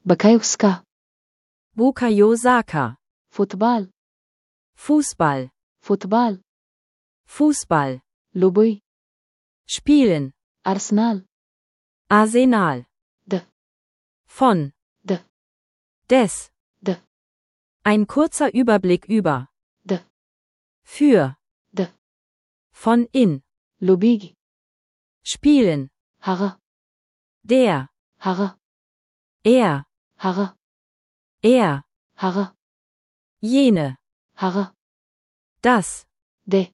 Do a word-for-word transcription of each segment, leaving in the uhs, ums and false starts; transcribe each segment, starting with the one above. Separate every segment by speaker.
Speaker 1: Bakayuska.
Speaker 2: Bukayo Saka.
Speaker 1: Futbal.
Speaker 2: Fußball.
Speaker 1: Futbal.
Speaker 2: Fußball.
Speaker 1: Lubuj.
Speaker 2: Spielen.
Speaker 1: Arsenal.
Speaker 2: Arsenal.
Speaker 1: D.
Speaker 2: Von.
Speaker 1: D.
Speaker 2: Des.
Speaker 1: D.
Speaker 2: Ein kurzer Überblick über.
Speaker 1: D.
Speaker 2: Für.
Speaker 1: D.
Speaker 2: Von in.
Speaker 1: Lubigi.
Speaker 2: Spielen.
Speaker 1: Haga.
Speaker 2: Der.
Speaker 1: Haga.
Speaker 2: Er.
Speaker 1: Haga.
Speaker 2: Er.
Speaker 1: Haga.
Speaker 2: Jene.
Speaker 1: Haga.
Speaker 2: Das.
Speaker 1: De.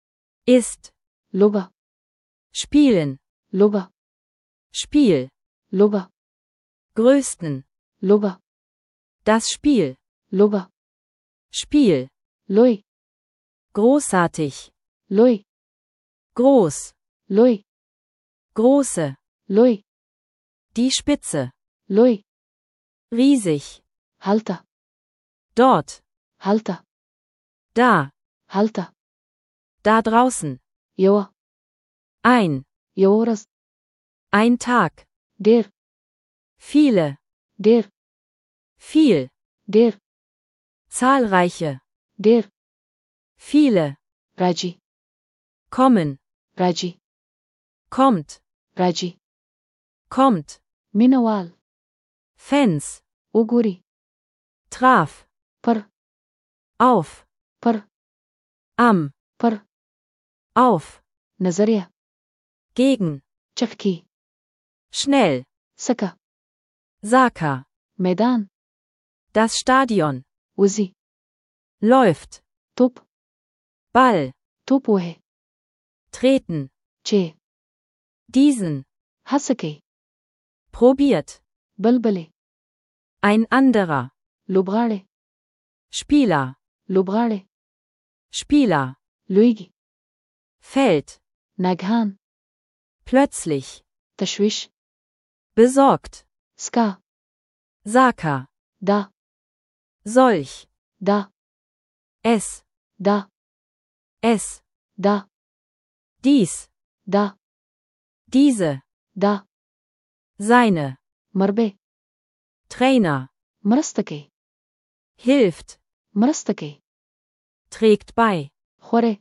Speaker 2: Ist.
Speaker 1: Luba.
Speaker 2: Spielen.
Speaker 1: Luba.
Speaker 2: Spiel.
Speaker 1: Luba.
Speaker 2: Größten.
Speaker 1: Luba.
Speaker 2: Das Spiel.
Speaker 1: Luba.
Speaker 2: Spiel.
Speaker 1: Lui.
Speaker 2: Großartig.
Speaker 1: Lui.
Speaker 2: Groß.
Speaker 1: Lui.
Speaker 2: Große.
Speaker 1: Lui.
Speaker 2: Die Spitze.
Speaker 1: Lui.
Speaker 2: Riesig.
Speaker 1: Halta.
Speaker 2: Dort.
Speaker 1: Halta.
Speaker 2: Da.
Speaker 1: Halta.
Speaker 2: Da draußen.
Speaker 1: Joa.
Speaker 2: Ein.
Speaker 1: Joras.
Speaker 2: Ein Tag.
Speaker 1: Der.
Speaker 2: Viele.
Speaker 1: Der.
Speaker 2: Viel.
Speaker 1: Der.
Speaker 2: Zahlreiche.
Speaker 1: Der.
Speaker 2: Viele.
Speaker 1: Raji.
Speaker 2: Kommen.
Speaker 1: Raji.
Speaker 2: Kommt.
Speaker 1: Raji.
Speaker 2: Kommt.
Speaker 1: Minawal.
Speaker 2: Fans.
Speaker 1: Uguri.
Speaker 2: Traf.
Speaker 1: Per.
Speaker 2: Auf.
Speaker 1: Per.
Speaker 2: Am.
Speaker 1: Per.
Speaker 2: Auf.
Speaker 1: Nazariya.
Speaker 2: Gegen.
Speaker 1: Chakki.
Speaker 2: Schnell.
Speaker 1: Saka.
Speaker 2: Saka.
Speaker 1: Medan.
Speaker 2: Das Stadion.
Speaker 1: Uzi.
Speaker 2: Läuft.
Speaker 1: Top.
Speaker 2: Ball.
Speaker 1: Topuhe.
Speaker 2: Treten.
Speaker 1: Che.
Speaker 2: Diesen.
Speaker 1: Hasake.
Speaker 2: Probiert.
Speaker 1: Balbale.
Speaker 2: Ein anderer.
Speaker 1: Lubrale.
Speaker 2: Spieler.
Speaker 1: Lubrale.
Speaker 2: Spieler.
Speaker 1: Luigi.
Speaker 2: Feld.
Speaker 1: Naghan.
Speaker 2: Plötzlich.
Speaker 1: Tashwish.
Speaker 2: Besorgt.
Speaker 1: Ska.
Speaker 2: Saka.
Speaker 1: Da.
Speaker 2: Solch.
Speaker 1: Da.
Speaker 2: Es.
Speaker 1: Da.
Speaker 2: Es.
Speaker 1: Da.
Speaker 2: Dies.
Speaker 1: Da.
Speaker 2: Diese.
Speaker 1: Da.
Speaker 2: Seine.
Speaker 1: Marbe.
Speaker 2: Trainer.
Speaker 1: Mrastake.
Speaker 2: Hilft.
Speaker 1: Mrastake.
Speaker 2: Trägt bei.
Speaker 1: Khore.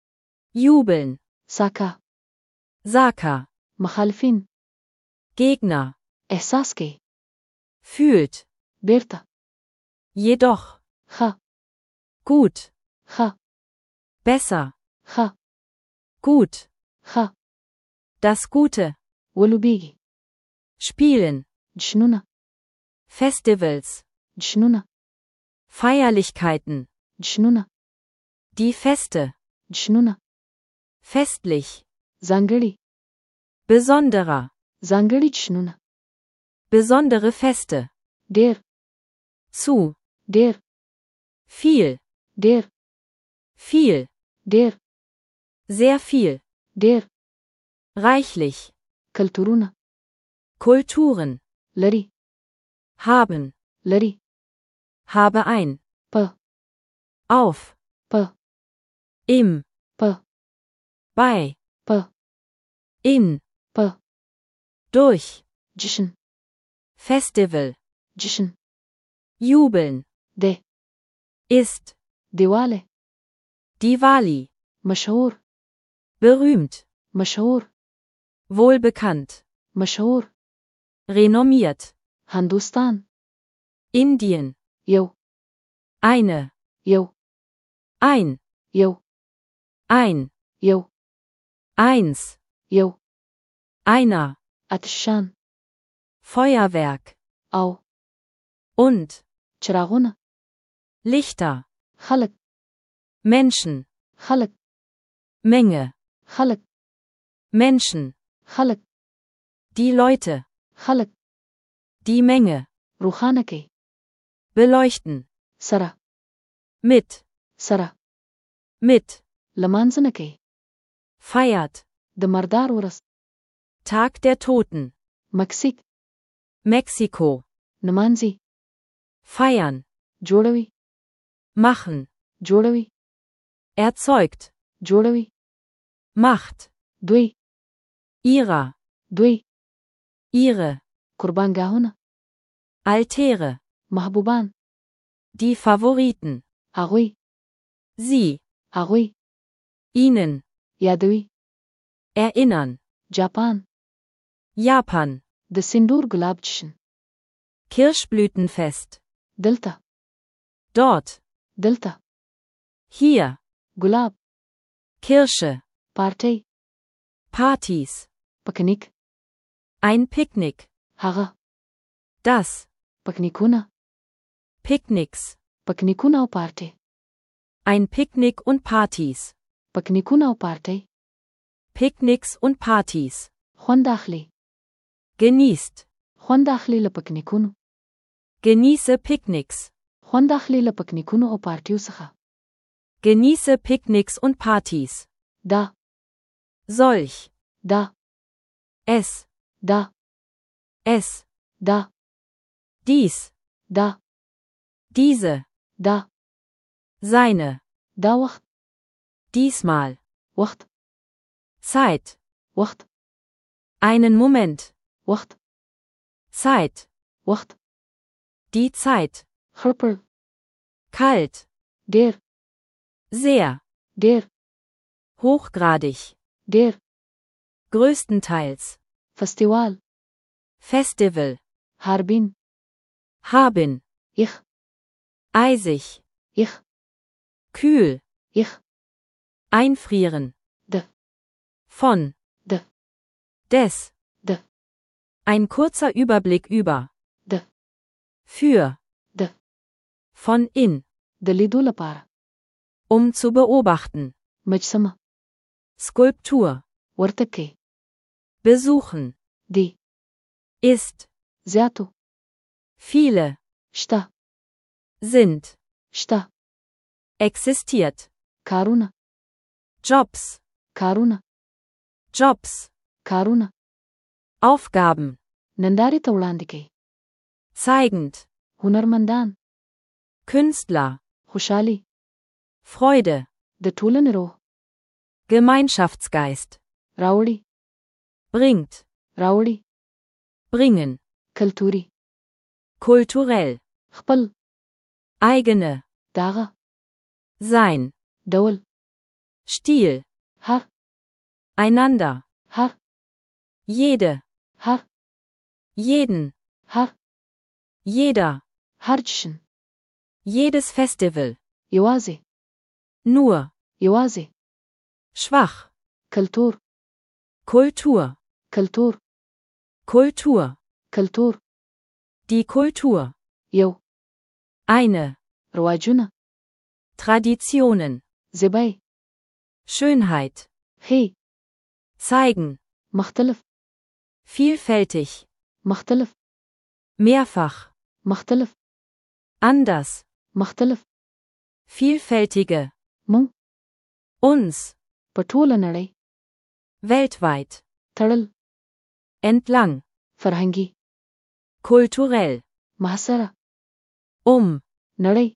Speaker 2: Jubeln.
Speaker 1: Saka.
Speaker 2: Saka.
Speaker 1: Mukhalifin.
Speaker 2: Gegner.
Speaker 1: Ihsaske.
Speaker 2: Fühlt.
Speaker 1: Berta.
Speaker 2: Jedoch.
Speaker 1: Kha.
Speaker 2: Gut.
Speaker 1: Kha.
Speaker 2: Besser.
Speaker 1: Kha.
Speaker 2: Gut.
Speaker 1: Kha.
Speaker 2: Das Gute.
Speaker 1: Walubigi.
Speaker 2: Spielen.
Speaker 1: Jnuna.
Speaker 2: Festivals.
Speaker 1: Jnuna.
Speaker 2: Feierlichkeiten.
Speaker 1: Jnuna.
Speaker 2: Die Feste.
Speaker 1: Jnuna.
Speaker 2: Festlich.
Speaker 1: Zangari.
Speaker 2: Besonderer.
Speaker 1: Zangari jnuna.
Speaker 2: Besondere Feste.
Speaker 1: Der.
Speaker 2: Zu.
Speaker 1: Der.
Speaker 2: Viel.
Speaker 1: Der.
Speaker 2: Viel.
Speaker 1: Der.
Speaker 2: Sehr viel.
Speaker 1: Der.
Speaker 2: Reichlich.
Speaker 1: Kulturuna.
Speaker 2: Kulturen.
Speaker 1: Lari.
Speaker 2: Haben.
Speaker 1: Lari.
Speaker 2: Habe ein.
Speaker 1: Pa.
Speaker 2: Auf.
Speaker 1: Pa.
Speaker 2: Im.
Speaker 1: Pa.
Speaker 2: Bei.
Speaker 1: Pa.
Speaker 2: In.
Speaker 1: Pa.
Speaker 2: Durch.
Speaker 1: Jishn.
Speaker 2: Festival.
Speaker 1: Jishn.
Speaker 2: Jubeln.
Speaker 1: De.
Speaker 2: Ist.
Speaker 1: Diwali.
Speaker 2: Diwali.
Speaker 1: مشهور.
Speaker 2: Berühmt.
Speaker 1: مشهور.
Speaker 2: Wohlbekannt.
Speaker 1: مشهور.
Speaker 2: Renommiert.
Speaker 1: هندوستان.
Speaker 2: Indien.
Speaker 1: يو.
Speaker 2: Eine.
Speaker 1: يو.
Speaker 2: Ein.
Speaker 1: يو.
Speaker 2: Ein.
Speaker 1: يو.
Speaker 2: Eins.
Speaker 1: يو.
Speaker 2: Einer.
Speaker 1: أتشان.
Speaker 2: Feuerwerk.
Speaker 1: أو.
Speaker 2: Und.
Speaker 1: چراغونه.
Speaker 2: Lichter.
Speaker 1: خلق.
Speaker 2: Menschen.
Speaker 1: خلق.
Speaker 2: Menge.
Speaker 1: خلق.
Speaker 2: Menschen.
Speaker 1: خلق.
Speaker 2: Die Leute.
Speaker 1: خلق.
Speaker 2: Die Menge.
Speaker 1: روخانكي.
Speaker 2: Beleuchten.
Speaker 1: سرا.
Speaker 2: Mit.
Speaker 1: سرا.
Speaker 2: Mit.
Speaker 1: لمانزنكي.
Speaker 2: Feiert.
Speaker 1: د مردار ورس.
Speaker 2: Tag der Toten.
Speaker 1: مكسيك.
Speaker 2: Mexiko.
Speaker 1: نمانزي.
Speaker 2: Feiern.
Speaker 1: جوړوي.
Speaker 2: Machen.
Speaker 1: جوړوي.
Speaker 2: Erzeugt.
Speaker 1: جوړوي.
Speaker 2: Macht.
Speaker 1: دوی.
Speaker 2: Ihrer.
Speaker 1: دوی.
Speaker 2: Ihre.
Speaker 1: قربانګاهونه.
Speaker 2: Altäre.
Speaker 1: محبوبان.
Speaker 2: Die Favoriten.
Speaker 1: هغوی.
Speaker 2: Sie.
Speaker 1: هغوی.
Speaker 2: Ihnen.
Speaker 1: یادوي.
Speaker 2: Erinnern.
Speaker 1: جاپان.
Speaker 2: Japan.
Speaker 1: د سندور ګلاب جشن.
Speaker 2: Kirschblütenfest.
Speaker 1: دلته.
Speaker 2: Dort.
Speaker 1: دلته.
Speaker 2: Hier.
Speaker 1: ګلاب.
Speaker 2: Kirsche.
Speaker 1: پارټي.
Speaker 2: Partys.
Speaker 1: پکنیک.
Speaker 2: Ein Picknick.
Speaker 1: هغه.
Speaker 2: Das.
Speaker 1: پکنیکونه.
Speaker 2: Picknicks.
Speaker 1: پکنیکونه او پارټي.
Speaker 2: Ein Picknick und Partys.
Speaker 1: پکنیکونه او پارټي.
Speaker 2: Picknicks und Partys.
Speaker 1: خوند اخلي.
Speaker 2: Genießt.
Speaker 1: خوند اخلي له پکنیکونو.
Speaker 2: Genieße Picknicks.
Speaker 1: خوند اخلي له پکنیکونو او پارټیو څخه.
Speaker 2: Genieße Picknicks und Partys.
Speaker 1: دا.
Speaker 2: Solch.
Speaker 1: دا.
Speaker 2: Es.
Speaker 1: دا.
Speaker 2: Es.
Speaker 1: دا.
Speaker 2: Dies.
Speaker 1: دا.
Speaker 2: Diese.
Speaker 1: دا.
Speaker 2: Seine.
Speaker 1: دا وخت.
Speaker 2: Diesmal.
Speaker 1: وخت.
Speaker 2: Zeit.
Speaker 1: وخت.
Speaker 2: Einen Moment.
Speaker 1: وخت.
Speaker 2: Zeit.
Speaker 1: وخت.
Speaker 2: Die Zeit.
Speaker 1: خړپړ.
Speaker 2: Kalt.
Speaker 1: ډیر.
Speaker 2: Sehr.
Speaker 1: ډیر.
Speaker 2: Hochgradig.
Speaker 1: ډیر.
Speaker 2: Größtenteils.
Speaker 1: فستیوال.
Speaker 2: Festival.
Speaker 1: هاربین.
Speaker 2: Haben.
Speaker 1: یخ.
Speaker 2: Eisig.
Speaker 1: یخ.
Speaker 2: Kühl.
Speaker 1: یخ.
Speaker 2: Einfrieren.
Speaker 1: د.
Speaker 2: Von.
Speaker 1: د.
Speaker 2: Des.
Speaker 1: د.
Speaker 2: Ein kurzer Überblick über.
Speaker 1: د.
Speaker 2: Für.
Speaker 1: د.
Speaker 2: Von in.
Speaker 1: د لیدو لپاره.
Speaker 2: Um zu beobachten.
Speaker 1: مجسمه.
Speaker 2: Skulptur.
Speaker 1: ورته کې.
Speaker 2: Besuchen.
Speaker 1: دی.
Speaker 2: Ist.
Speaker 1: زیاتو.
Speaker 2: Viele.
Speaker 1: شته.
Speaker 2: Sind.
Speaker 1: شته.
Speaker 2: Existiert.
Speaker 1: کارونه.
Speaker 2: Jobs.
Speaker 1: کارونه.
Speaker 2: Jobs.
Speaker 1: کارونه.
Speaker 2: Aufgaben.
Speaker 1: نندارې ته وړاندې کوي.
Speaker 2: Zeigend.
Speaker 1: هنرمندان.
Speaker 2: Künstler.
Speaker 1: خوشحالي.
Speaker 2: Freude.
Speaker 1: د ټولنې روح.
Speaker 2: Gemeinschaftsgeist.
Speaker 1: راوړي.
Speaker 2: Bringt.
Speaker 1: راوړي.
Speaker 2: Bringen.
Speaker 1: کلتوري.
Speaker 2: Kulturell.
Speaker 1: خپل.
Speaker 2: Eigene.
Speaker 1: داغه.
Speaker 2: Sein.
Speaker 1: ډول.
Speaker 2: Stil.
Speaker 1: هر.
Speaker 2: Einander.
Speaker 1: هر.
Speaker 2: Jede.
Speaker 1: هر.
Speaker 2: Jeden.
Speaker 1: هر.
Speaker 2: Jeder.
Speaker 1: هر جشن.
Speaker 2: Jedes Festival.
Speaker 1: یوازې.
Speaker 2: Nur.
Speaker 1: یوازې.
Speaker 2: Schwach.
Speaker 1: کلتور.
Speaker 2: Kultur.
Speaker 1: کلتور.
Speaker 2: Kultur.
Speaker 1: کلتور.
Speaker 2: Die Kultur.
Speaker 1: یو.
Speaker 2: Eine.
Speaker 1: رواجونه.
Speaker 2: Traditionen.
Speaker 1: زیبای.
Speaker 2: Schönheit.
Speaker 1: ښې.
Speaker 2: Zeigen.
Speaker 1: مختلف.
Speaker 2: Vielfältig.
Speaker 1: مختلف.
Speaker 2: Mehrfach.
Speaker 1: مختلف.
Speaker 2: Anders.
Speaker 1: مختلف.
Speaker 2: Vielfältige.
Speaker 1: مونږ.
Speaker 2: Uns.
Speaker 1: په ټوله نړۍ.
Speaker 2: Weltweit.
Speaker 1: تړل.
Speaker 2: Entlang.
Speaker 1: فرهنګي.
Speaker 2: Kulturell.
Speaker 1: محاصره.
Speaker 2: Um.
Speaker 1: نړۍ.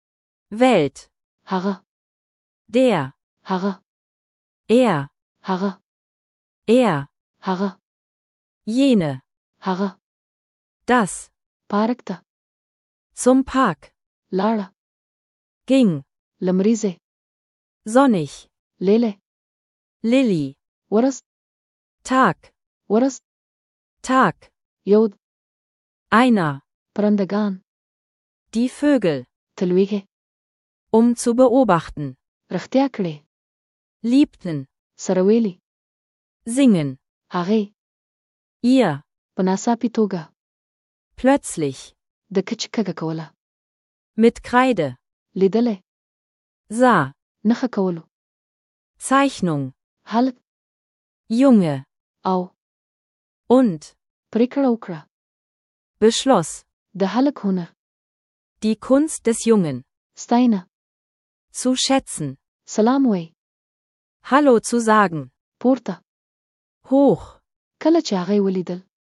Speaker 2: Welt.
Speaker 1: هغه.
Speaker 2: Der.
Speaker 1: هغه.
Speaker 2: Er.
Speaker 1: هغه.
Speaker 2: Er.
Speaker 1: هغه.
Speaker 2: Jene.
Speaker 1: هغه.
Speaker 2: Das.
Speaker 1: پارک ته.
Speaker 2: Zum Park.
Speaker 1: لاړه.
Speaker 2: Ging.
Speaker 1: لمریزه.
Speaker 2: Sonnig.
Speaker 1: لیله.
Speaker 2: Lilly.
Speaker 1: ورځ.
Speaker 2: Tag.
Speaker 1: ورځ.
Speaker 2: Tag.
Speaker 1: یود.
Speaker 2: Einer.
Speaker 1: پرندگان.
Speaker 2: Die Vögel.
Speaker 1: تلویږي.
Speaker 2: Um zu beobachten.
Speaker 1: رښتیا کړې.
Speaker 2: Liebten.
Speaker 1: سره ویلي.
Speaker 2: Singen.
Speaker 1: هغې.
Speaker 2: Ihr.
Speaker 1: په ناڅاپي توګه.
Speaker 2: Plötzlich.
Speaker 1: د کچ کږه کوله.
Speaker 2: Mit Kreide.
Speaker 1: لیدلې.
Speaker 2: Sah.
Speaker 1: نښه کولو.
Speaker 2: Zeichnung.
Speaker 1: هلک.
Speaker 2: Junge.
Speaker 1: او.
Speaker 2: Und.
Speaker 1: پریکړه وکړه.
Speaker 2: Beschloss.
Speaker 1: د هلک هنر.
Speaker 2: Die Kunst des Jungen.
Speaker 1: ستاینه.
Speaker 2: Zu schätzen.
Speaker 1: سلام وی.
Speaker 2: Hallo zu sagen.
Speaker 1: پورته.
Speaker 2: Hoch.
Speaker 1: کله چې هغې ولیدل.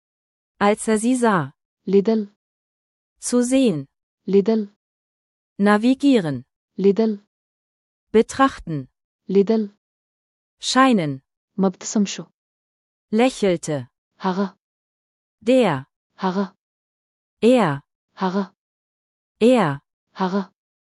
Speaker 2: Als er sie sah.
Speaker 1: لیدل.
Speaker 2: Zu sehen.
Speaker 1: لیدل.
Speaker 2: Navigieren.
Speaker 1: لیدل.
Speaker 2: Betrachten.
Speaker 1: لیدل.
Speaker 2: Scheinen.
Speaker 1: مبتسم شو.
Speaker 2: Lächelte.
Speaker 1: هغه.
Speaker 2: Der.
Speaker 1: هغه.
Speaker 2: Er.
Speaker 1: هغه
Speaker 2: er,
Speaker 1: هغه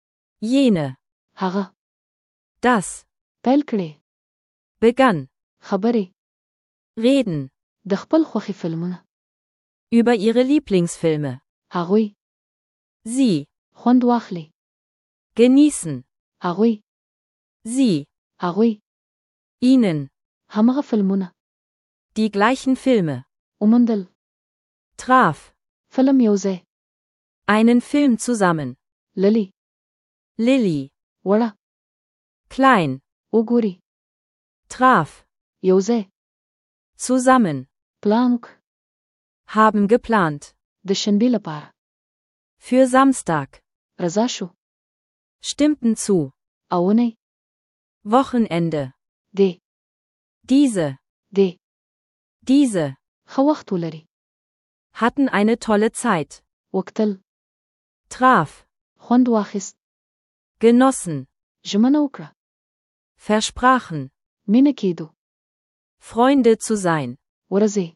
Speaker 2: jene,
Speaker 1: هغه
Speaker 2: das,
Speaker 1: پیل کړي
Speaker 2: begann,
Speaker 1: خبرې
Speaker 2: reden,
Speaker 1: د خپل خوښي فلمونه
Speaker 2: über ihre Lieblingsfilme,
Speaker 1: هغوی
Speaker 2: sie,
Speaker 1: خوند واخلي
Speaker 2: genießen,
Speaker 1: هغوی
Speaker 2: sie,
Speaker 1: هغوی
Speaker 2: ihnen,
Speaker 1: همغه فلمونه
Speaker 2: die gleichen Filme,
Speaker 1: ومندل
Speaker 2: traf,
Speaker 1: فلم یو ځای
Speaker 2: einen Film zusammen,
Speaker 1: للی
Speaker 2: Lilly,
Speaker 1: وړه
Speaker 2: klein,
Speaker 1: وګوري
Speaker 2: traf,
Speaker 1: یو ځای
Speaker 2: zusammen,
Speaker 1: پلان وک
Speaker 2: haben geplant,
Speaker 1: د شنبې لپاره
Speaker 2: für Samstag,
Speaker 1: رضا شو
Speaker 2: stimmten zu,
Speaker 1: اونۍ
Speaker 2: Wochenende,
Speaker 1: دی
Speaker 2: diese,
Speaker 1: دی
Speaker 2: diese,
Speaker 1: ښه وخت ولري
Speaker 2: hatten eine tolle Zeit,
Speaker 1: وکتل
Speaker 2: traf,
Speaker 1: خوند واخیست
Speaker 2: genossen,
Speaker 1: ژمنه وکړه
Speaker 2: versprachen,
Speaker 1: مینه کېدو
Speaker 2: Freunde zu sein,
Speaker 1: ورځې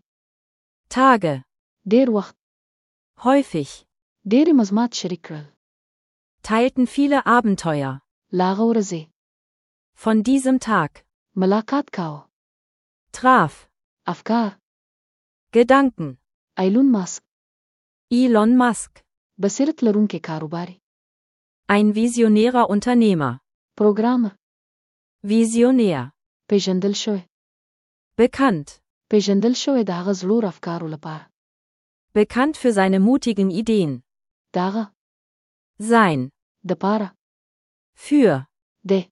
Speaker 2: Tage,
Speaker 1: ډیر وخت
Speaker 2: häufig,
Speaker 1: ډېرې مزمات شریک کړل
Speaker 2: teilten viele Abenteuer,
Speaker 1: لاغه ورځې
Speaker 2: von diesem Tag,
Speaker 1: ملاقات کاوه
Speaker 2: traf,
Speaker 1: افکار
Speaker 2: Gedanken,
Speaker 1: ایلون ماسک
Speaker 2: Elon Musk,
Speaker 1: بصیرت لرونکي کاروباري
Speaker 2: ein visionärer Unternehmer,
Speaker 1: پروګرامر
Speaker 2: Visionär,
Speaker 1: پیژندل شوی
Speaker 2: bekannt,
Speaker 1: پیژندل شوی د هغه زړور افکارو لپاره
Speaker 2: bekannt für seine mutigen Ideen,
Speaker 1: د هغه
Speaker 2: sein,
Speaker 1: د پاره
Speaker 2: für,
Speaker 1: د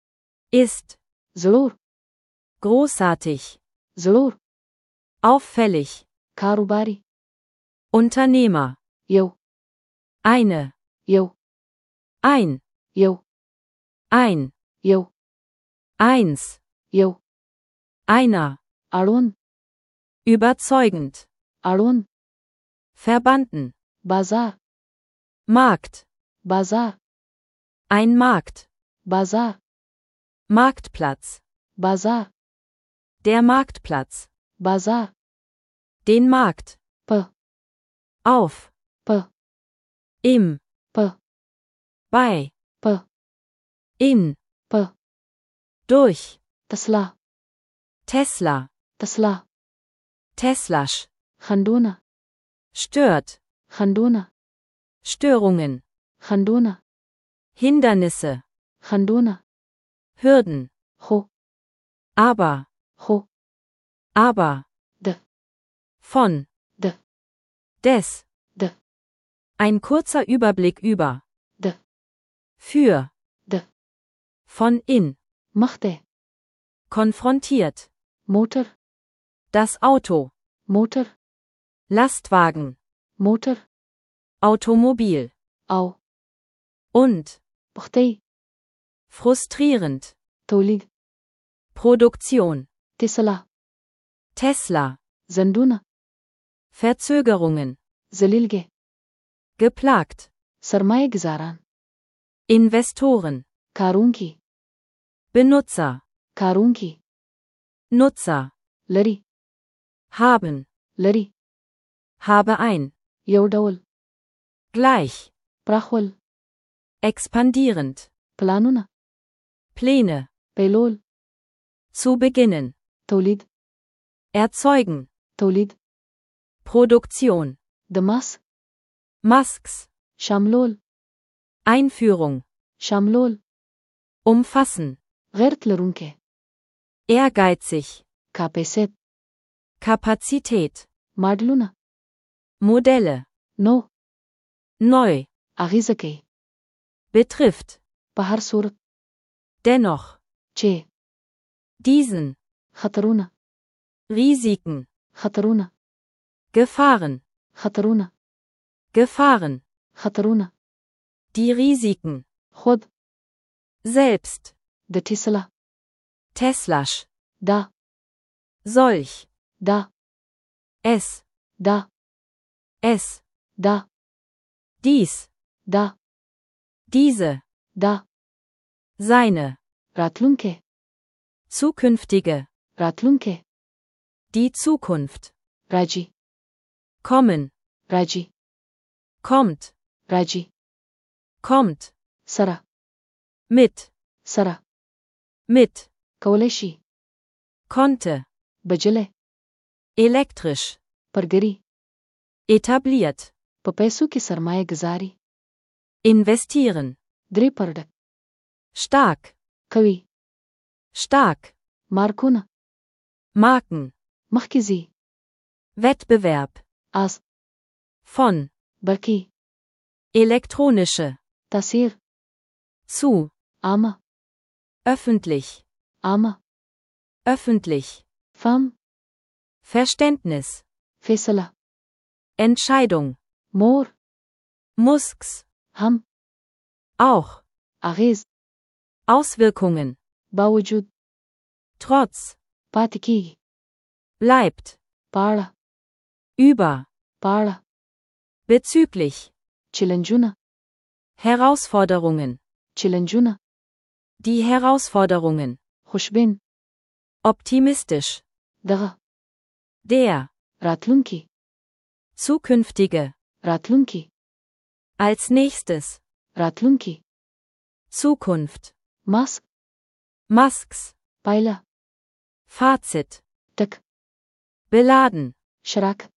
Speaker 2: ist,
Speaker 1: زړور
Speaker 2: großartig,
Speaker 1: زړور
Speaker 2: auffällig,
Speaker 1: کاروباري
Speaker 2: Unternehmer,
Speaker 1: یو
Speaker 2: eine,
Speaker 1: یو
Speaker 2: ein,
Speaker 1: یو
Speaker 2: ein,
Speaker 1: یو
Speaker 2: eins,
Speaker 1: یو
Speaker 2: einer,
Speaker 1: اړوند
Speaker 2: überzeugend,
Speaker 1: اړوند
Speaker 2: verbanden,
Speaker 1: بازار
Speaker 2: Markt,
Speaker 1: بازار
Speaker 2: ein Markt,
Speaker 1: بازار
Speaker 2: Marktplatz,
Speaker 1: بازار
Speaker 2: der Marktplatz,
Speaker 1: بازار
Speaker 2: den Markt,
Speaker 1: په
Speaker 2: auf,
Speaker 1: په
Speaker 2: im,
Speaker 1: په
Speaker 2: bei,
Speaker 1: په
Speaker 2: in,
Speaker 1: په
Speaker 2: durch,
Speaker 1: تسلا
Speaker 2: Tesla,
Speaker 1: تسلا
Speaker 2: Teslasch,
Speaker 1: خندونه
Speaker 2: stört,
Speaker 1: خندونه
Speaker 2: Störungen,
Speaker 1: خندونه
Speaker 2: Hindernisse,
Speaker 1: خندونه
Speaker 2: Hürden,
Speaker 1: خو
Speaker 2: aber,
Speaker 1: خو
Speaker 2: aber,
Speaker 1: د
Speaker 2: von,
Speaker 1: د
Speaker 2: des,
Speaker 1: د
Speaker 2: ein kurzer Überblick über,
Speaker 1: د
Speaker 2: für,
Speaker 1: د
Speaker 2: von in,
Speaker 1: مخته
Speaker 2: konfrontiert,
Speaker 1: موټر
Speaker 2: das Auto,
Speaker 1: موټر
Speaker 2: Lastwagen,
Speaker 1: موټر
Speaker 2: Automobil,
Speaker 1: او
Speaker 2: und,
Speaker 1: پختې
Speaker 2: frustrierend,
Speaker 1: تولید
Speaker 2: Produktion,
Speaker 1: تسلا
Speaker 2: Tesla,
Speaker 1: زندونه
Speaker 2: Verzögerungen,
Speaker 1: ذلیلګي
Speaker 2: geplagt,
Speaker 1: سرمایه گزاران
Speaker 2: Investoren,
Speaker 1: کارونکي
Speaker 2: Benutzer,
Speaker 1: کارونکي
Speaker 2: Nutzer,
Speaker 1: لري
Speaker 2: haben,
Speaker 1: لري
Speaker 2: habe ein,
Speaker 1: یو ډول
Speaker 2: gleich,
Speaker 1: پراخول
Speaker 2: expandierend,
Speaker 1: پلانونه
Speaker 2: Pläne,
Speaker 1: پیلول
Speaker 2: zu beginnen,
Speaker 1: تولید
Speaker 2: erzeugen,
Speaker 1: تولید
Speaker 2: Produktion,
Speaker 1: د ماس
Speaker 2: Masks,
Speaker 1: شاملول
Speaker 2: Einführung,
Speaker 1: شاملول
Speaker 2: umfassen,
Speaker 1: غیرت لرونکي
Speaker 2: ehrgeizig,
Speaker 1: کاپیسیت
Speaker 2: Kapazität,
Speaker 1: ماډلونه
Speaker 2: Modelle,
Speaker 1: نو
Speaker 2: neu,
Speaker 1: اغیزه کوي
Speaker 2: betrifft,
Speaker 1: په هر صورت
Speaker 2: dennoch,
Speaker 1: چې
Speaker 2: diesen,
Speaker 1: خطرونه
Speaker 2: Risiken,
Speaker 1: خطرونه
Speaker 2: Gefahren,
Speaker 1: خطرونه
Speaker 2: Gefahren,
Speaker 1: خطرونه
Speaker 2: die Risiken,
Speaker 1: خود
Speaker 2: selbst,
Speaker 1: د ټسلا
Speaker 2: Teslasch,
Speaker 1: دا
Speaker 2: solch,
Speaker 1: دا
Speaker 2: es,
Speaker 1: دا
Speaker 2: es,
Speaker 1: دا
Speaker 2: dies,
Speaker 1: دا
Speaker 2: diese,
Speaker 1: دا
Speaker 2: seine,
Speaker 1: راتلونکي
Speaker 2: zukünftige,
Speaker 1: راتلونکي
Speaker 2: die Zukunft,
Speaker 1: راجي
Speaker 2: kommen,
Speaker 1: راجي
Speaker 2: kommt,
Speaker 1: راجي
Speaker 2: kommt,
Speaker 1: سره
Speaker 2: mit,
Speaker 1: سره
Speaker 2: mit,
Speaker 1: کولی شي
Speaker 2: konnte,
Speaker 1: بجلی
Speaker 2: elektrisch,
Speaker 1: پرګري
Speaker 2: etabliert,
Speaker 1: په پیسو کې سرمایه گزاري
Speaker 2: investieren,
Speaker 1: درې پرډک
Speaker 2: stark,
Speaker 1: کوي
Speaker 2: stark,
Speaker 1: مارکونه
Speaker 2: Marken,
Speaker 1: مخکې ځي
Speaker 2: Wettbewerb,
Speaker 1: آس
Speaker 2: von,
Speaker 1: برقي
Speaker 2: elektronische,
Speaker 1: تاثیر
Speaker 2: zu,
Speaker 1: عامه
Speaker 2: öffentlich,
Speaker 1: عامه
Speaker 2: öffentlich,
Speaker 1: فهم
Speaker 2: Verständnis,
Speaker 1: فیصله
Speaker 2: Entscheidung,
Speaker 1: مور
Speaker 2: Musks,
Speaker 1: هم
Speaker 2: auch,
Speaker 1: اغیز
Speaker 2: Auswirkungen,
Speaker 1: باوجود
Speaker 2: trotz,
Speaker 1: پاتې کیږي
Speaker 2: bleibt,
Speaker 1: پاړه
Speaker 2: über,
Speaker 1: پاړه
Speaker 2: bezüglich,
Speaker 1: چیلنجونه
Speaker 2: Herausforderungen,
Speaker 1: چیلنجونه
Speaker 2: die Herausforderungen,
Speaker 1: خوشبین
Speaker 2: optimistisch,
Speaker 1: دغه
Speaker 2: der,
Speaker 1: راتلونکي
Speaker 2: zukünftige,
Speaker 1: راتلونکي
Speaker 2: als nächstes,
Speaker 1: راتلونکي
Speaker 2: Zukunft,
Speaker 1: ماسک
Speaker 2: Masks,
Speaker 1: پایله
Speaker 2: Fazit,
Speaker 1: ټک
Speaker 2: beladen,
Speaker 1: شراکت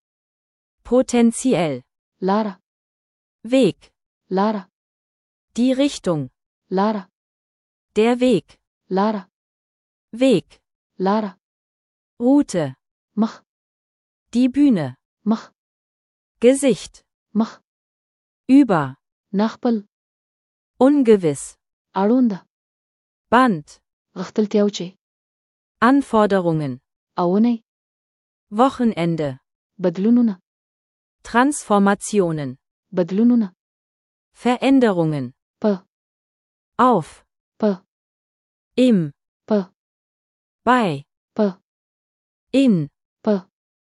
Speaker 2: potenziell,
Speaker 1: لاره
Speaker 2: Weg,
Speaker 1: لاره
Speaker 2: die Richtung,
Speaker 1: لاره
Speaker 2: der Weg,
Speaker 1: لاره
Speaker 2: Weg,
Speaker 1: لاره
Speaker 2: Route,
Speaker 1: مخ
Speaker 2: die Bühne,
Speaker 1: مخ
Speaker 2: Gesicht,
Speaker 1: مخ
Speaker 2: über,
Speaker 1: نخپل
Speaker 2: ungewiss,
Speaker 1: اړونده
Speaker 2: Band,
Speaker 1: غختلتیاو چې
Speaker 2: Anforderungen,
Speaker 1: اونۍ
Speaker 2: Wochenende,
Speaker 1: بدلونونه
Speaker 2: Transformationen,
Speaker 1: بدلونونه
Speaker 2: Veränderungen,
Speaker 1: په
Speaker 2: auf,
Speaker 1: په
Speaker 2: im,
Speaker 1: په
Speaker 2: bei,
Speaker 1: په
Speaker 2: in,
Speaker 1: په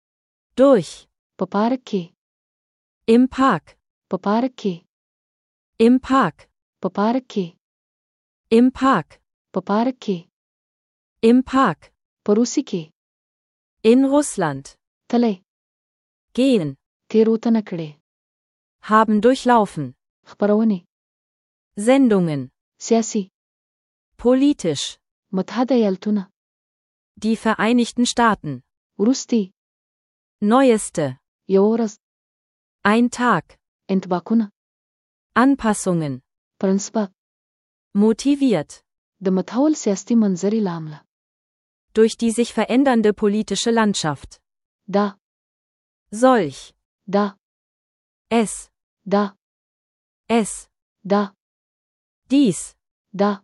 Speaker 2: durch,
Speaker 1: په پارک کې
Speaker 2: im Park,
Speaker 1: په پارک کې
Speaker 2: im Park,
Speaker 1: په پارک کې
Speaker 2: im Park,
Speaker 1: په پارک کې
Speaker 2: im Park,
Speaker 1: په روسي کې
Speaker 2: in Russland,
Speaker 1: تلی
Speaker 2: gehen,
Speaker 1: تیروتنه کړې
Speaker 2: haben durchlaufen,
Speaker 1: خپرونې
Speaker 2: Sendungen,
Speaker 1: سیاسي
Speaker 2: politisch,
Speaker 1: متحده ایالتونه
Speaker 2: die Vereinigten Staaten,
Speaker 1: وروستي
Speaker 2: neueste,
Speaker 1: یو ورځ
Speaker 2: ein Tag,
Speaker 1: انطباقونه
Speaker 2: Anpassungen,
Speaker 1: پرنسپه
Speaker 2: motiviert,
Speaker 1: د متحول سیاسي منظرې له امله
Speaker 2: durch die sich verändernde politische Landschaft,
Speaker 1: دا
Speaker 2: solch,
Speaker 1: دا
Speaker 2: es,
Speaker 1: دا
Speaker 2: es,
Speaker 1: دا
Speaker 2: dies,
Speaker 1: دا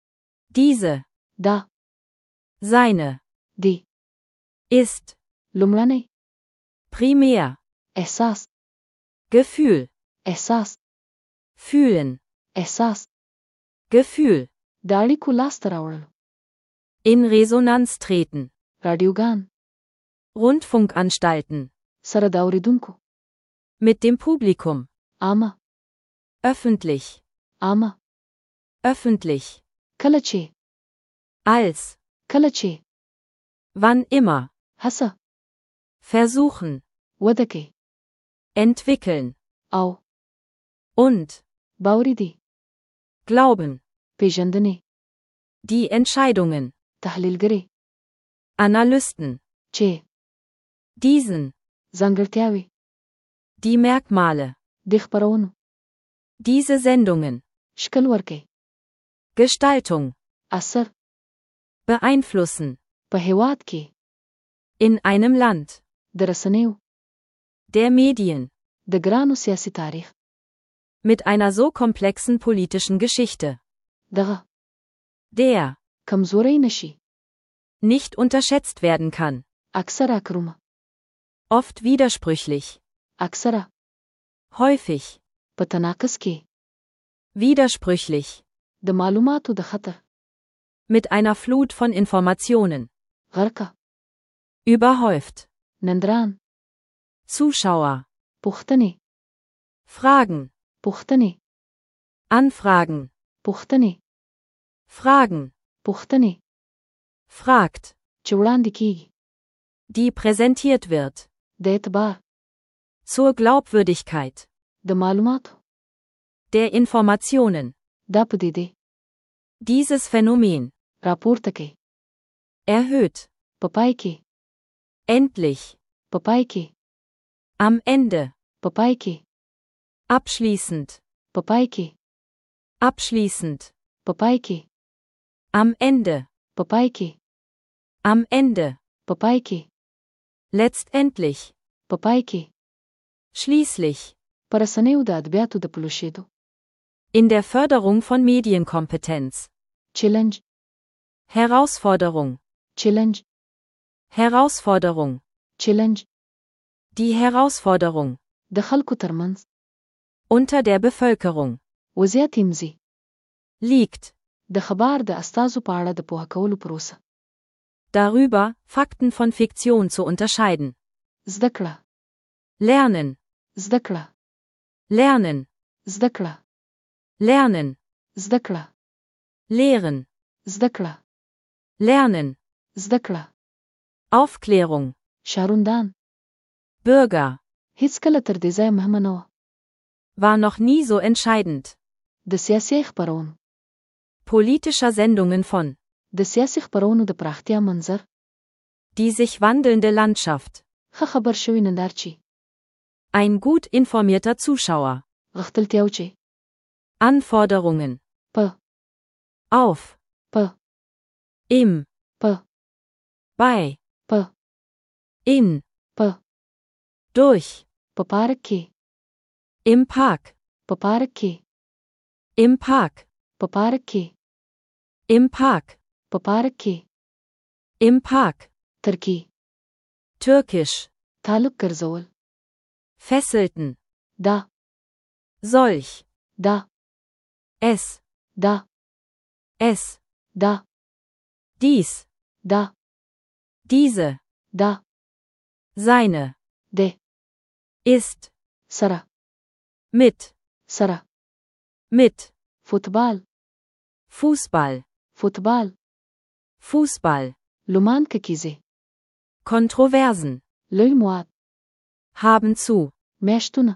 Speaker 2: diese,
Speaker 1: دا
Speaker 2: seine,
Speaker 1: دی
Speaker 2: ist,
Speaker 1: لومړنی
Speaker 2: primär,
Speaker 1: احساس
Speaker 2: Gefühl,
Speaker 1: احساس
Speaker 2: fühlen,
Speaker 1: احساس
Speaker 2: Gefühl,
Speaker 1: د اړیکو لاسته راوړل
Speaker 2: in Resonanz treten,
Speaker 1: رادیوګان
Speaker 2: Rundfunkanstalten,
Speaker 1: سره د اوریدونکو
Speaker 2: mit dem Publikum,
Speaker 1: عامه
Speaker 2: öffentlich,
Speaker 1: عامه
Speaker 2: öffentlich,
Speaker 1: کله چې
Speaker 2: als,
Speaker 1: کله چې
Speaker 2: wann immer,
Speaker 1: هڅه
Speaker 2: versuchen,
Speaker 1: وده کوي
Speaker 2: entwickeln,
Speaker 1: او
Speaker 2: und,
Speaker 1: باوري دي
Speaker 2: glauben,
Speaker 1: پیژندنې
Speaker 2: die Entscheidungen,
Speaker 1: تحلیلګري
Speaker 2: Analysten,
Speaker 1: چې
Speaker 2: diesen,
Speaker 1: ځانګړتیاوي
Speaker 2: die Merkmale,
Speaker 1: د خپرونو
Speaker 2: diese Sendungen,
Speaker 1: شکل ورکي
Speaker 2: Gestaltung,
Speaker 1: اثر
Speaker 2: beeinflussen,
Speaker 1: په هیواد کې
Speaker 2: in einem Land,
Speaker 1: د رسنیو
Speaker 2: der Medien,
Speaker 1: د ګرانو سیاسي تاریخ
Speaker 2: mit einer so komplexen politischen Geschichte,
Speaker 1: دغه
Speaker 2: der,
Speaker 1: کمزوري نشي
Speaker 2: nicht unterschätzt werden kann,
Speaker 1: اکثره کرومه
Speaker 2: oft widersprüchlich,
Speaker 1: اکثره
Speaker 2: häufig,
Speaker 1: په تناقض کې
Speaker 2: widersprüchlich,
Speaker 1: د معلوماتو د خطر
Speaker 2: mit einer Flut von Informationen,
Speaker 1: غرقه
Speaker 2: überhäuft,
Speaker 1: نندران
Speaker 2: Zuschauer,
Speaker 1: پوښتنې
Speaker 2: Fragen,
Speaker 1: پوښتنې
Speaker 2: Anfragen,
Speaker 1: پوښتنې
Speaker 2: Fragen,
Speaker 1: پوښتنې
Speaker 2: fragt,
Speaker 1: چې وړاندې کیږي
Speaker 2: die präsentiert wird,
Speaker 1: د اعتبار
Speaker 2: zur Glaubwürdigkeit,
Speaker 1: د معلوماتو.
Speaker 2: der Informationen.
Speaker 1: دا پدیدې.
Speaker 2: Dieses Phänomen.
Speaker 1: راپورته کوي.
Speaker 2: Erhöht.
Speaker 1: په پای کې.
Speaker 2: Endlich.
Speaker 1: په پای کې.
Speaker 2: Am Ende.
Speaker 1: په پای کې.
Speaker 2: Abschließend.
Speaker 1: په پای کې.
Speaker 2: Abschließend.
Speaker 1: په پای کې.
Speaker 2: Am Ende.
Speaker 1: په پای کې.
Speaker 2: Am Ende.
Speaker 1: په پای کې.
Speaker 2: Letztendlich.
Speaker 1: په پای کې.
Speaker 2: Schließlich.
Speaker 1: په رسنیو د ادبیاتو د پلوشېدو.
Speaker 2: In der Förderung von Medienkompetenz.
Speaker 1: چیلنج.
Speaker 2: Herausforderung.
Speaker 1: چیلنج.
Speaker 2: Herausforderung.
Speaker 1: چیلنج.
Speaker 2: Die Herausforderung.
Speaker 1: د خلکو ترمنځ.
Speaker 2: Unter der Bevölkerung.
Speaker 1: وضعیت امزي.
Speaker 2: Liegt.
Speaker 1: د خبر د استازو په اړه د پوهه کولو پروسه.
Speaker 2: Darüber, Fakten von Fiktion zu unterscheiden.
Speaker 1: زده کړه.
Speaker 2: Lernen.
Speaker 1: زده کړه.
Speaker 2: Lernen.
Speaker 1: زده کړه.
Speaker 2: Lernen.
Speaker 1: زده کړه.
Speaker 2: Lehren.
Speaker 1: زده کړه.
Speaker 2: Lernen.
Speaker 1: زده کړه.
Speaker 2: Aufklärung.
Speaker 1: شاروندان.
Speaker 2: Bürger.
Speaker 1: هیڅکله تر دې ځایه مهمه نه وه.
Speaker 2: War noch nie so entscheidend.
Speaker 1: د سیاسي خبرونو.
Speaker 2: Politischer Sendungen von.
Speaker 1: د سیاسي خبرونو د پراختیا منظر.
Speaker 2: Die sich wandelnde Landschaft.
Speaker 1: ښه خبر شوی نندارچی.
Speaker 2: Ein gut informierter Zuschauer.
Speaker 1: غښتلتیاو چې.
Speaker 2: Anforderungen.
Speaker 1: په.
Speaker 2: Auf.
Speaker 1: په.
Speaker 2: Im.
Speaker 1: په.
Speaker 2: Bei.
Speaker 1: په.
Speaker 2: In.
Speaker 1: په.
Speaker 2: Durch.
Speaker 1: په پارک کې.
Speaker 2: Im Park.
Speaker 1: په پارک کې.
Speaker 2: Im Park.
Speaker 1: په پارک کې.
Speaker 2: Im Park.
Speaker 1: په پارک کې.
Speaker 2: Im Park.
Speaker 1: ترکی.
Speaker 2: Türkisch.
Speaker 1: تعلق ګرځول.
Speaker 2: Fesselten.
Speaker 1: دا.
Speaker 2: Solch.
Speaker 1: دا.
Speaker 2: Es.
Speaker 1: دا.
Speaker 2: Es.
Speaker 1: دا.
Speaker 2: Dies.
Speaker 1: دا.
Speaker 2: Diese.
Speaker 1: دا.
Speaker 2: Seine.
Speaker 1: د.
Speaker 2: Ist.
Speaker 1: سره.
Speaker 2: Mit.
Speaker 1: سره.
Speaker 2: Mit.
Speaker 1: فوتبال.
Speaker 2: Fußball.
Speaker 1: فوتبال.
Speaker 2: Fußball.
Speaker 1: لومان ککیزه.
Speaker 2: Kontroversen.
Speaker 1: لوی مواد.
Speaker 2: Haben zu.
Speaker 1: میاشتونه.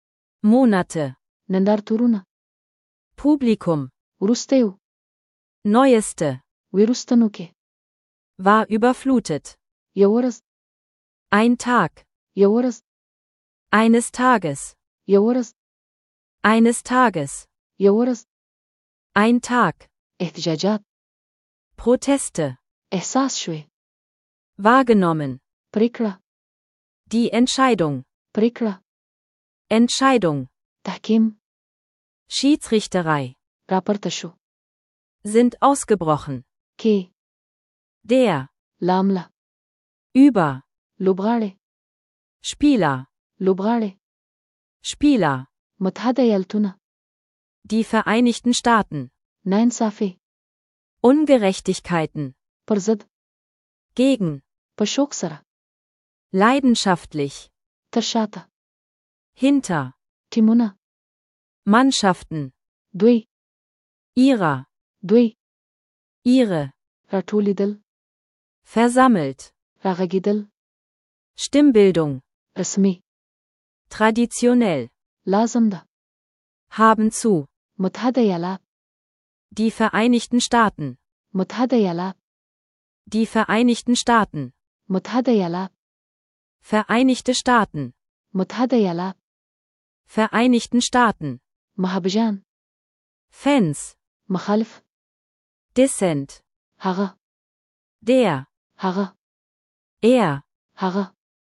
Speaker 2: Monate.
Speaker 1: نندارتورونه.
Speaker 2: Publikum.
Speaker 1: وروستیو.
Speaker 2: Neueste.
Speaker 1: ویروستنو کې.
Speaker 2: War überflutet.
Speaker 1: یو ورځ.
Speaker 2: Ein Tag.
Speaker 1: یو ورځ.
Speaker 2: Eines Tages.
Speaker 1: یو ورځ.
Speaker 2: Eines Tages.
Speaker 1: یو ورځ.
Speaker 2: Ein Tag.
Speaker 1: احتجاجات.
Speaker 2: Proteste.
Speaker 1: احساس شوي.
Speaker 2: Wahrgenommen.
Speaker 1: پریکړه.
Speaker 2: Die Entscheidung.
Speaker 1: پریکړه.
Speaker 2: Entscheidung.
Speaker 1: تحکیم.
Speaker 2: Schiedsrichterei.
Speaker 1: راپورته شو.
Speaker 2: Sind ausgebrochen.
Speaker 1: کې.
Speaker 2: Der.
Speaker 1: لامله.
Speaker 2: Über.
Speaker 1: لوبغاړي.
Speaker 2: Spieler.
Speaker 1: لوبغاړي.
Speaker 2: Spieler.
Speaker 1: متحده ایالتونه.
Speaker 2: Die Vereinigten Staaten.
Speaker 1: ناانصافي.
Speaker 2: Ungerechtigkeiten.
Speaker 1: پر ضد.
Speaker 2: Gegen.
Speaker 1: په شوق سره.
Speaker 2: Leidenschaftlich.
Speaker 1: تر شاته.
Speaker 2: Hinter.
Speaker 1: ټیمونه.
Speaker 2: Mannschaften.
Speaker 1: دوی.
Speaker 2: Ihrer.
Speaker 1: دوی.
Speaker 2: Ihre.
Speaker 1: راټولیدل.
Speaker 2: Versammelt.
Speaker 1: راغږیدل.
Speaker 2: Stimmbildung.
Speaker 1: رسمي.
Speaker 2: Traditionell.
Speaker 1: لازم ده.
Speaker 2: Haben zu.
Speaker 1: متحده ایالات.
Speaker 2: Die Vereinigten Staaten.
Speaker 1: متحده ایالات.
Speaker 2: Die Vereinigten Staaten.
Speaker 1: متحده ایالات.
Speaker 2: Vereinigte Staaten.
Speaker 1: متحده ایالات.
Speaker 2: Vereinigten Staaten.
Speaker 1: محبجان.
Speaker 2: Fans.
Speaker 1: مخالف.
Speaker 2: Dissent.
Speaker 1: هغه.
Speaker 2: Der.
Speaker 1: هغه.
Speaker 2: Er.
Speaker 1: هغه.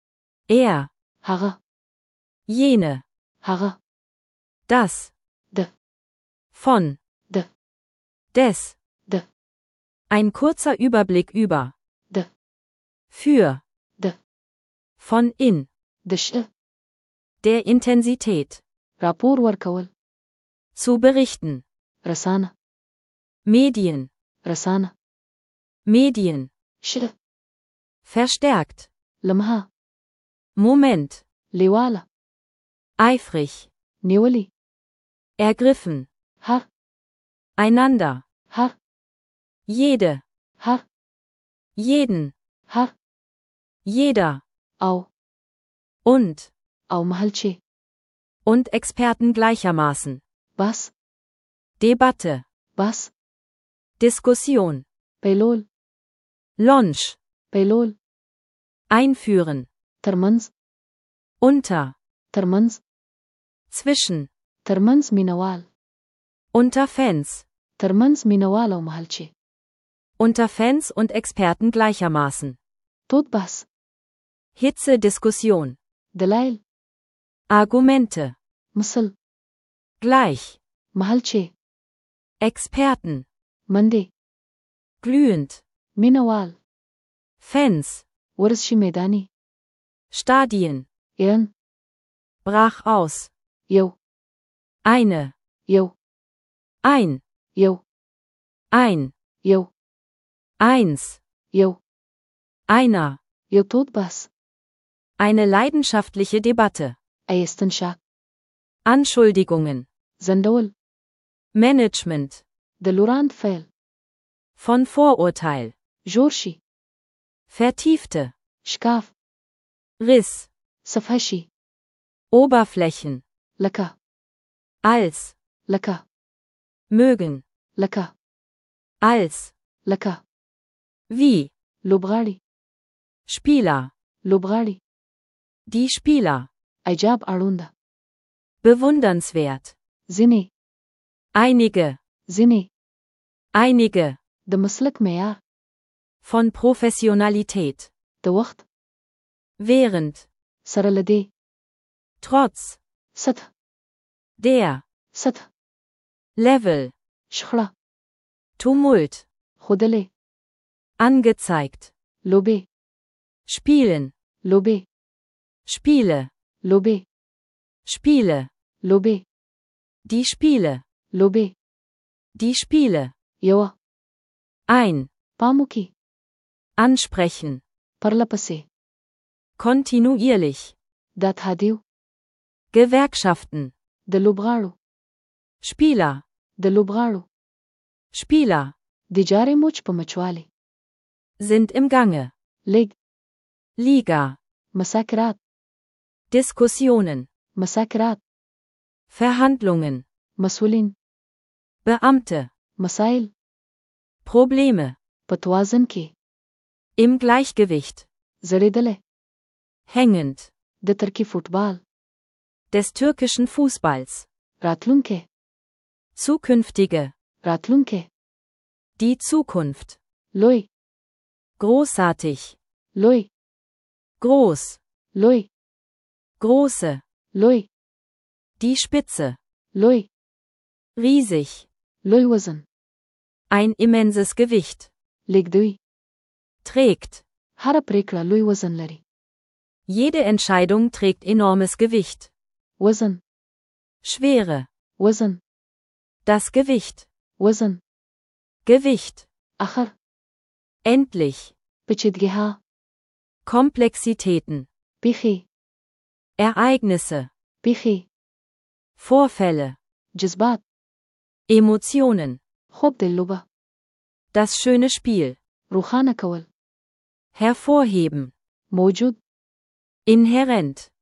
Speaker 2: Er.
Speaker 1: هغه.
Speaker 2: Jene.
Speaker 1: هغه.
Speaker 2: Das.
Speaker 1: د.
Speaker 2: Von.
Speaker 1: د.
Speaker 2: Des.
Speaker 1: د.
Speaker 2: Ein kurzer Überblick über.
Speaker 1: د.
Speaker 2: Für.
Speaker 1: د.
Speaker 2: Von in.
Speaker 1: د ش.
Speaker 2: Der Intensität.
Speaker 1: راپور ورکول.
Speaker 2: Zu berichten.
Speaker 1: رسانه.
Speaker 2: Medien.
Speaker 1: رسانه.
Speaker 2: Medien.
Speaker 1: ش.
Speaker 2: Verstärkt.
Speaker 1: لمها.
Speaker 2: Moment.
Speaker 1: لیواله.
Speaker 2: Eifrig.
Speaker 1: نیولی.
Speaker 2: Ergriffen.
Speaker 1: هر.
Speaker 2: Einander.
Speaker 1: هر.
Speaker 2: Jede.
Speaker 1: هر.
Speaker 2: Jeden.
Speaker 1: هر.
Speaker 2: Jeder.
Speaker 1: او.
Speaker 2: Und.
Speaker 1: او محل چی.
Speaker 2: und Experten gleichermaßen.
Speaker 1: بحث
Speaker 2: Debatte,
Speaker 1: بحث
Speaker 2: Diskussion,
Speaker 1: پیلول
Speaker 2: Launch,
Speaker 1: پیلول
Speaker 2: einführen,
Speaker 1: ترمنځ
Speaker 2: unter,
Speaker 1: ترمنځ
Speaker 2: zwischen,
Speaker 1: ترمنځ مینوال
Speaker 2: unter Fans,
Speaker 1: ترمنځ مینوال او محلچې
Speaker 2: unter Fans und Experten gleichermaßen.
Speaker 1: تود بحث
Speaker 2: Hitze Diskussion,
Speaker 1: دلایل
Speaker 2: Argumente,
Speaker 1: مثل
Speaker 2: gleich,
Speaker 1: محلچې
Speaker 2: Experten,
Speaker 1: منډې
Speaker 2: glühend,
Speaker 1: مینوال
Speaker 2: Fans,
Speaker 1: ورزشي میداني
Speaker 2: Stadien,
Speaker 1: ایران
Speaker 2: brach aus,
Speaker 1: یو
Speaker 2: eine,
Speaker 1: یو
Speaker 2: ein,
Speaker 1: یو
Speaker 2: ein,
Speaker 1: یو
Speaker 2: eins,
Speaker 1: یو
Speaker 2: einer,
Speaker 1: یو تود بحث
Speaker 2: eine leidenschaftliche Debatte,
Speaker 1: ایستنشاک
Speaker 2: Anschuldigungen,
Speaker 1: زندول
Speaker 2: Management,
Speaker 1: د لوراند فعل
Speaker 2: von Vorurteil,
Speaker 1: جوړ شي
Speaker 2: vertiefte,
Speaker 1: شکاف
Speaker 2: Riss,
Speaker 1: صفحه شي
Speaker 2: Oberflächen,
Speaker 1: لکه
Speaker 2: als,
Speaker 1: لکه
Speaker 2: mögen,
Speaker 1: لکه
Speaker 2: als,
Speaker 1: لکه
Speaker 2: wie,
Speaker 1: لوبغاړي
Speaker 2: Spieler,
Speaker 1: لوبغاړي
Speaker 2: die Spieler,
Speaker 1: ایجاب اړوند ده
Speaker 2: bewundernswert,
Speaker 1: ځینې
Speaker 2: einige,
Speaker 1: ځینې
Speaker 2: einige,
Speaker 1: د مسلک معیار
Speaker 2: von Professionalität,
Speaker 1: د وخت
Speaker 2: während,
Speaker 1: سره لدې
Speaker 2: trotz,
Speaker 1: سطح
Speaker 2: der,
Speaker 1: سطح
Speaker 2: Level,
Speaker 1: شخړه
Speaker 2: Tumult,
Speaker 1: خودلې
Speaker 2: angezeigt,
Speaker 1: لوبې
Speaker 2: spielen,
Speaker 1: لوبې
Speaker 2: Spiele,
Speaker 1: لوبې
Speaker 2: Spiele,
Speaker 1: لوبې
Speaker 2: die Spiele,
Speaker 1: لوبې
Speaker 2: die Spiele,
Speaker 1: یوه
Speaker 2: ein,
Speaker 1: پام وکړئ
Speaker 2: ansprechen,
Speaker 1: پرله پسې
Speaker 2: kontinuierlich,
Speaker 1: د اتحادیو
Speaker 2: Gewerkschaften,
Speaker 1: د لوبغاړو
Speaker 2: Spieler,
Speaker 1: د لوبغاړو
Speaker 2: Spieler,
Speaker 1: د جارې موچ په مچوالي
Speaker 2: sind im Gange,
Speaker 1: لیگ
Speaker 2: Liga,
Speaker 1: مساکرات
Speaker 2: Diskussionen,
Speaker 1: مساکرات
Speaker 2: Verhandlungen,
Speaker 1: مسولین
Speaker 2: Beamte,
Speaker 1: مسائل
Speaker 2: Probleme,
Speaker 1: په توازن کې
Speaker 2: im Gleichgewicht,
Speaker 1: زړېدلی
Speaker 2: hängend,
Speaker 1: د ترکي فوټبال
Speaker 2: des türkischen Fußballs,
Speaker 1: راتلونکی
Speaker 2: zukünftige,
Speaker 1: راتلونکی
Speaker 2: die Zukunft,
Speaker 1: لوی
Speaker 2: großartig,
Speaker 1: لوی
Speaker 2: groß,
Speaker 1: لوی
Speaker 2: große,
Speaker 1: لوی
Speaker 2: die Spitze,
Speaker 1: لوی
Speaker 2: riesig,
Speaker 1: لوی وزن
Speaker 2: ein immenses Gewicht,
Speaker 1: لیږدوي
Speaker 2: trägt,
Speaker 1: هره پریکړه لوی وزن لري
Speaker 2: jede Entscheidung trägt enormes Gewicht,
Speaker 1: وزن
Speaker 2: Schwere,
Speaker 1: وزن
Speaker 2: das Gewicht,
Speaker 1: وزن
Speaker 2: Gewicht,
Speaker 1: اخر
Speaker 2: endlich,
Speaker 1: پیچیدګیها
Speaker 2: Komplexitäten,
Speaker 1: پیښې
Speaker 2: Ereignisse,
Speaker 1: پیښې
Speaker 2: Vorfälle,
Speaker 1: جذبات
Speaker 2: Emotionen,
Speaker 1: خوب د لوبه
Speaker 2: das schöne Spiel,
Speaker 1: روښانه کول
Speaker 2: hervorheben,
Speaker 1: موجود
Speaker 2: inhärent,